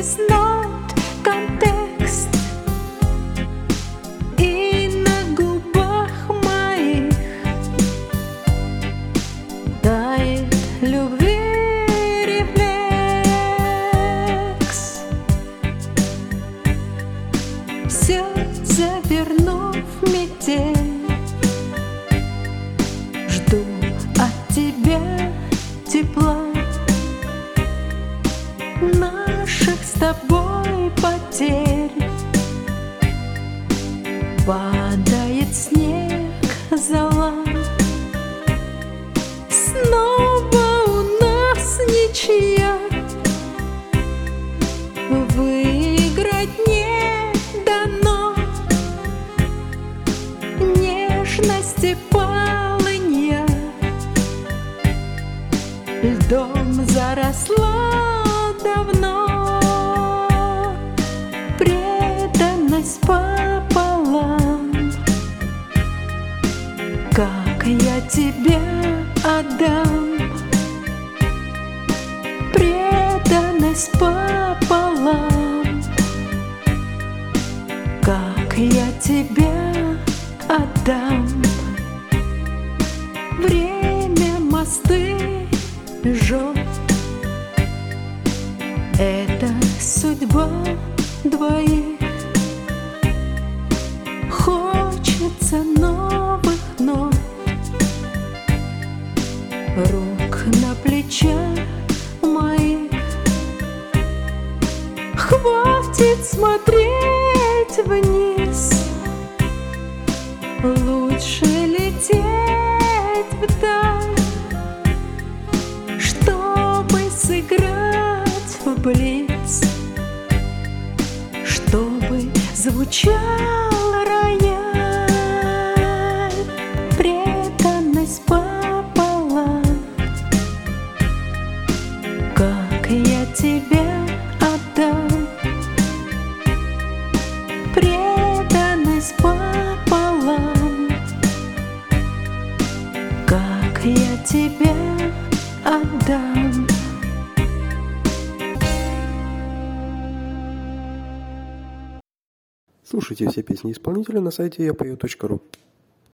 is not контекст. И на губах моих тает любви рефлекс. Все завернув в метель, жду от тебя тепла, наших с тобой потерь. Падает снег зола, снова у нас ничья. Выиграть не дано, нежности полынья льдом заросла давно. Преданность пополам, как я тебя отдам. Преданность пополам, как я тебя отдам. Время мосты жжет, это судьба двоих. Хочется новых нот, рук на плечах моих. Хватит смотреть вниз, лучше лететь вдаль, чтобы сыграть в блиц, чтобы звучал рояль. Преданность пополам, как я тебя отдам. Преданность пополам, как я тебя отдам. Слушайте все песни исполнителя на сайте yapою.ru.